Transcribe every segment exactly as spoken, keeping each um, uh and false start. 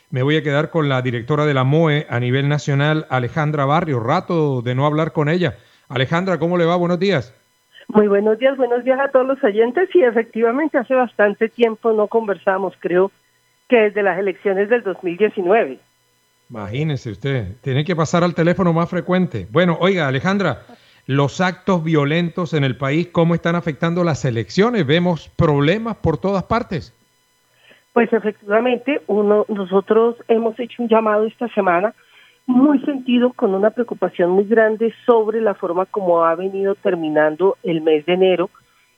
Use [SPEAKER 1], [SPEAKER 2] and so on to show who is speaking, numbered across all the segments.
[SPEAKER 1] Me voy a quedar con la directora de la M O E a nivel nacional, Alejandra Barrios. Rato de no hablar con ella. Alejandra, ¿cómo le va? Buenos días.
[SPEAKER 2] Muy buenos días, buenos días a todos los oyentes. Y efectivamente hace bastante tiempo no conversamos, creo que desde las elecciones del dos mil diecinueve.
[SPEAKER 1] Imagínese usted, tiene que pasar al teléfono más frecuente. Bueno, oiga, Alejandra, los actos violentos en el país, ¿cómo están afectando las elecciones? Vemos problemas por todas partes.
[SPEAKER 2] Pues efectivamente, uno, nosotros hemos hecho un llamado esta semana muy sentido, con una preocupación muy grande sobre la forma como ha venido terminando el mes de enero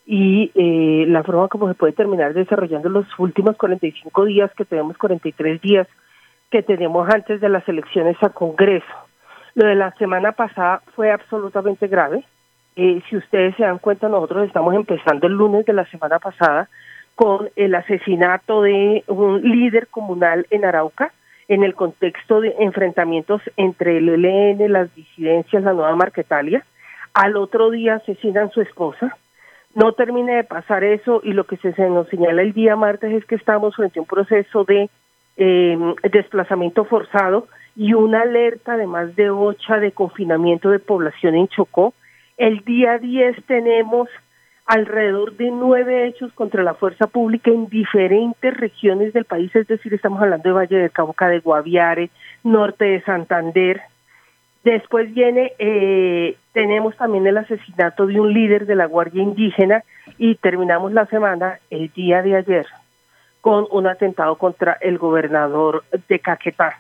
[SPEAKER 2] y eh, la forma como se puede terminar desarrollando los últimos cuarenta y cinco días, que tenemos cuarenta y tres días que tenemos antes de las elecciones a Congreso. Lo de la semana pasada fue absolutamente grave. Eh, si ustedes se dan cuenta, nosotros estamos empezando el lunes de la semana pasada con el asesinato de un líder comunal en Arauca, en el contexto de enfrentamientos entre el E L N, las disidencias, la Nueva Marquetalia. Al otro día asesinan a su esposa. No termina de pasar eso, y lo que se, se nos señala el día martes es que estamos frente a un proceso de eh, desplazamiento forzado y una alerta de más de ocho de confinamiento de población en Chocó. El día diez tenemos alrededor de nueve hechos contra la fuerza pública en diferentes regiones del país, es decir, estamos hablando de Valle del Cauca, de Guaviare, norte de Santander. Después viene, eh, tenemos también el asesinato de un líder de la Guardia Indígena, y terminamos la semana, el día de ayer, con un atentado contra el gobernador de Caquetá.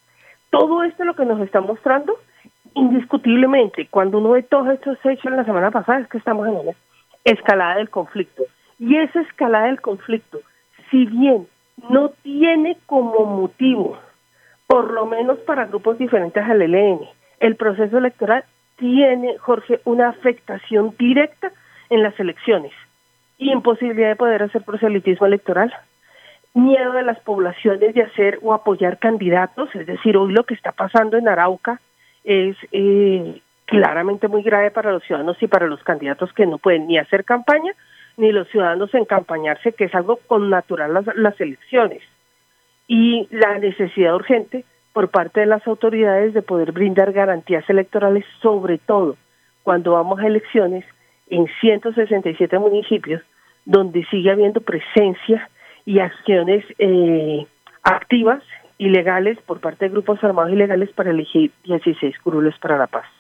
[SPEAKER 2] Todo esto es lo que nos está mostrando, indiscutiblemente, cuando uno ve todos estos hechos en la semana pasada, es que estamos en una escalada del conflicto. Y esa escalada del conflicto, si bien no tiene como motivo, por lo menos para grupos diferentes al E L N, el proceso electoral, tiene, Jorge, una afectación directa en las elecciones. Imposibilidad de poder hacer proselitismo electoral, miedo de las poblaciones de hacer o apoyar candidatos, es decir, hoy lo que está pasando en Arauca es eh, claramente muy grave para los ciudadanos y para los candidatos, que no pueden ni hacer campaña, ni los ciudadanos encampañarse, que es algo connatural las, las elecciones. Y la necesidad urgente por parte de las autoridades de poder brindar garantías electorales, sobre todo cuando vamos a elecciones en ciento sesenta y siete municipios, donde sigue habiendo presencia y acciones eh, activas y legales por parte de grupos armados ilegales para elegir dieciséis curules para la paz.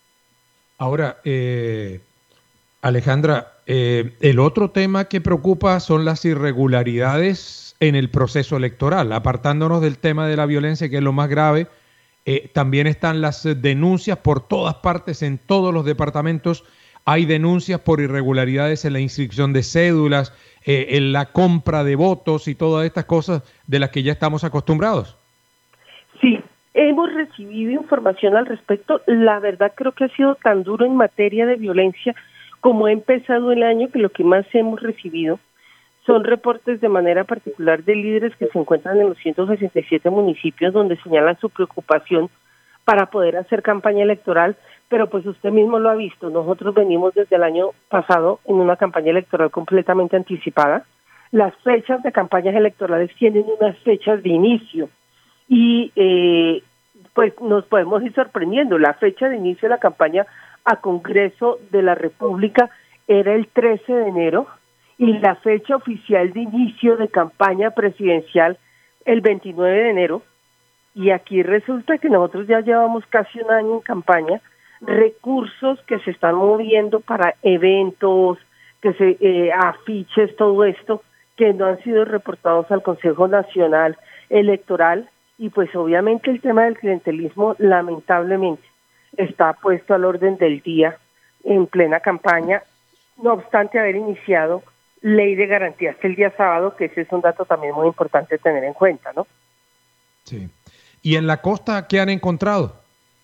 [SPEAKER 1] Ahora, eh, Alejandra, eh, el otro tema que preocupa son las irregularidades en el proceso electoral. Apartándonos del tema de la violencia, que es lo más grave, eh, también están las denuncias por todas partes, en todos los departamentos. Hay denuncias por irregularidades en la inscripción de cédulas, eh, en la compra de votos y todas estas cosas de las que ya estamos acostumbrados.
[SPEAKER 2] Sí. Hemos recibido información al respecto. La verdad, creo que ha sido tan duro en materia de violencia como ha empezado el año, que lo que más hemos recibido son reportes de manera particular de líderes que se encuentran en los ciento sesenta y siete municipios, donde señalan su preocupación para poder hacer campaña electoral. Pero pues usted mismo lo ha visto, nosotros venimos desde el año pasado en una campaña electoral completamente anticipada. Las fechas de campañas electorales tienen unas fechas de inicio, y eh, pues nos podemos ir sorprendiendo. La fecha de inicio de la campaña a Congreso de la República era el trece de enero, y la fecha oficial de inicio de campaña presidencial el veintinueve de enero, y aquí resulta que nosotros ya llevamos casi un año en campaña, recursos que se están moviendo para eventos, que se eh, afiches, todo esto, que no han sido reportados al Consejo Nacional Electoral. Y pues obviamente el tema del clientelismo lamentablemente está puesto al orden del día en plena campaña, no obstante haber iniciado ley de garantías el día sábado, que ese es un dato también muy importante tener en cuenta, ¿no?
[SPEAKER 1] Sí. ¿Y en la costa qué han encontrado?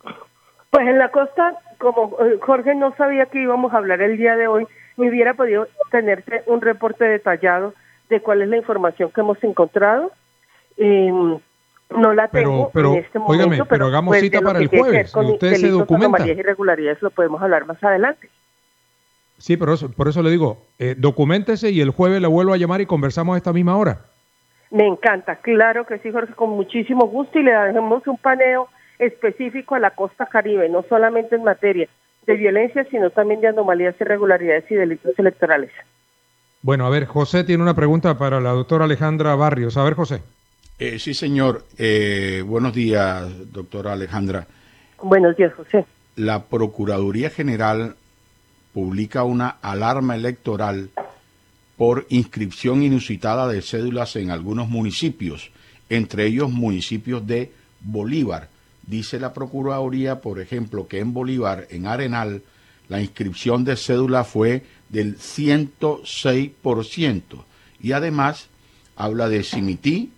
[SPEAKER 2] Pues en la costa, como Jorge no sabía que íbamos a hablar el día de hoy, me hubiera podido tenerse un reporte detallado de cuál es la información que hemos encontrado. Eh, No la tengo
[SPEAKER 1] pero, pero,
[SPEAKER 2] en este momento,
[SPEAKER 1] óigame, pero, pero hagamos
[SPEAKER 2] pues,
[SPEAKER 1] cita para el jueves.
[SPEAKER 2] Con
[SPEAKER 1] usted se documenta.
[SPEAKER 2] Anomalías y irregularidades lo podemos hablar más adelante.
[SPEAKER 1] Sí, pero eso, por eso le digo, eh, documéntese y el jueves la vuelvo a llamar y conversamos a esta misma hora.
[SPEAKER 2] Me encanta, claro que sí, Jorge, con muchísimo gusto, y le dejamos un paneo específico a la costa Caribe, no solamente en materia de violencia, sino también de anomalías, irregularidades y delitos electorales.
[SPEAKER 1] Bueno, a ver, José tiene una pregunta para la doctora Alejandra Barrios. A ver, José.
[SPEAKER 3] Eh, sí, señor. Eh, buenos días, doctora Alejandra.
[SPEAKER 2] Buenos días, José.
[SPEAKER 3] La Procuraduría General publica una alarma electoral por inscripción inusitada de cédulas en algunos municipios, entre ellos municipios de Bolívar. Dice la Procuraduría, por ejemplo, que en Bolívar, en Arenal, la inscripción de cédula fue del ciento seis por ciento. Y además habla de Simití,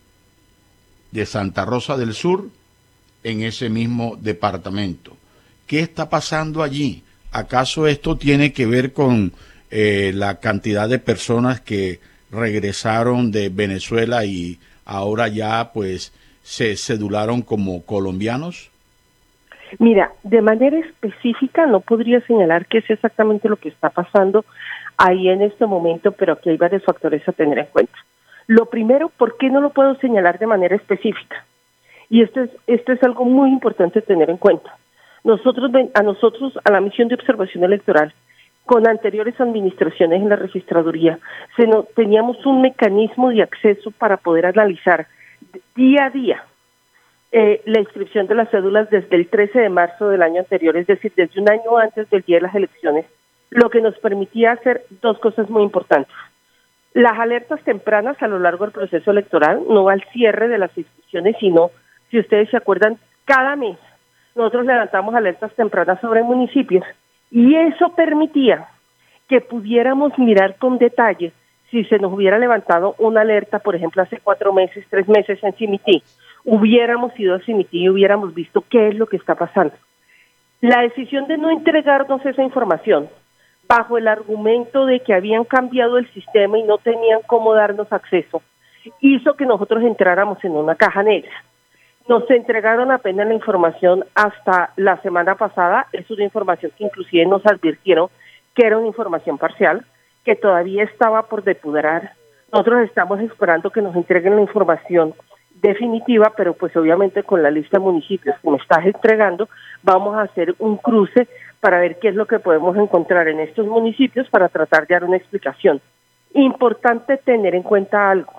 [SPEAKER 3] de Santa Rosa del Sur, en ese mismo departamento. ¿Qué está pasando allí? ¿Acaso esto tiene que ver con eh, la cantidad de personas que regresaron de Venezuela y ahora ya pues se cedularon como colombianos?
[SPEAKER 2] Mira, de manera específica no podría señalar qué es exactamente lo que está pasando ahí en este momento, pero aquí hay varios factores a tener en cuenta. Lo primero, ¿por qué no lo puedo señalar de manera específica? Y esto es, esto es algo muy importante tener en cuenta. Nosotros, a nosotros, a la misión de observación electoral, con anteriores administraciones en la registraduría, se no, teníamos un mecanismo de acceso para poder analizar día a día eh, la inscripción de las cédulas desde el trece de marzo del año anterior, es decir, desde un año antes del día de las elecciones, lo que nos permitía hacer dos cosas muy importantes. Las alertas tempranas a lo largo del proceso electoral, no al cierre de las inscripciones, sino, si ustedes se acuerdan, cada mes nosotros levantamos alertas tempranas sobre municipios, y eso permitía que pudiéramos mirar con detalle si se nos hubiera levantado una alerta, por ejemplo, hace cuatro meses, tres meses en Simití, hubiéramos ido a Simití y hubiéramos visto qué es lo que está pasando. La decisión de no entregarnos esa información, bajo el argumento de que habían cambiado el sistema y no tenían cómo darnos acceso, hizo que nosotros entráramos en una caja negra. Nos entregaron apenas la información hasta la semana pasada. Es una información que inclusive nos advirtieron que era una información parcial, que todavía estaba por depurar. Nosotros estamos esperando que nos entreguen la información definitiva, pero pues obviamente con la lista de municipios que me estás entregando, vamos a hacer un cruce para ver qué es lo que podemos encontrar en estos municipios para tratar de dar una explicación. Importante tener en cuenta algo.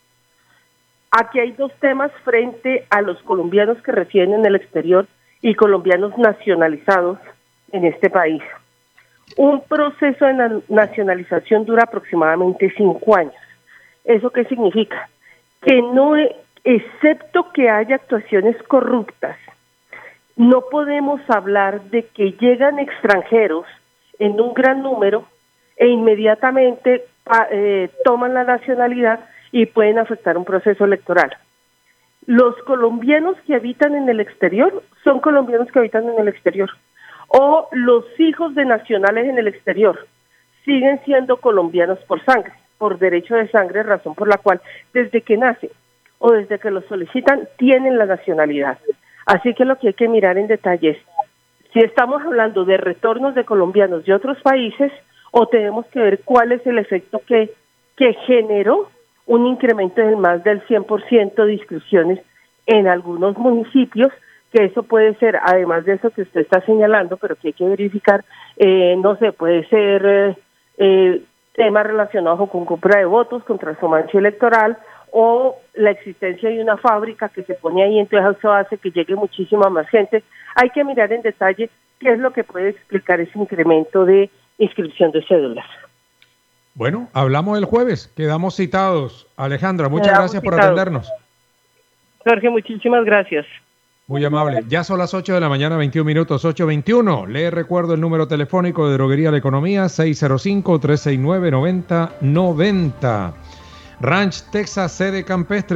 [SPEAKER 2] Aquí hay dos temas frente a los colombianos que residen en el exterior y colombianos nacionalizados en este país. Un proceso de na- nacionalización dura aproximadamente cinco años. ¿Eso qué significa? Que no, excepto que haya actuaciones corruptas, no podemos hablar de que llegan extranjeros en un gran número e inmediatamente eh, toman la nacionalidad y pueden afectar un proceso electoral. Los colombianos que habitan en el exterior son colombianos que habitan en el exterior, o los hijos de nacionales en el exterior siguen siendo colombianos por sangre, por derecho de sangre, razón por la cual desde que nacen o desde que lo solicitan tienen la nacionalidad. Así que lo que hay que mirar en detalle es si estamos hablando de retornos de colombianos de otros países o tenemos que ver cuál es el efecto que, que generó un incremento del más del cien por ciento de inscripciones en algunos municipios, que eso puede ser, además de eso que usted está señalando, pero que hay que verificar, eh, no sé, puede ser eh, eh, temas relacionados con compra de votos, con transhumancia electoral, o la existencia de una fábrica que se pone ahí, entonces eso hace que llegue muchísima más gente. Hay que mirar en detalle qué es lo que puede explicar ese incremento de inscripción de cédulas.
[SPEAKER 1] Bueno, hablamos el jueves, quedamos citados. Alejandra, muchas
[SPEAKER 2] quedamos
[SPEAKER 1] gracias por
[SPEAKER 2] citados.
[SPEAKER 1] atendernos.
[SPEAKER 2] Jorge, muchísimas gracias.
[SPEAKER 1] Muy amable. Ya son las ocho de la mañana, veintiún minutos, ocho veintiuno. Le recuerdo el número telefónico de Droguería La Economía, seis cero cinco, tres seis nueve, nueve cero nueve cero. Ranch Texas, sede campestre.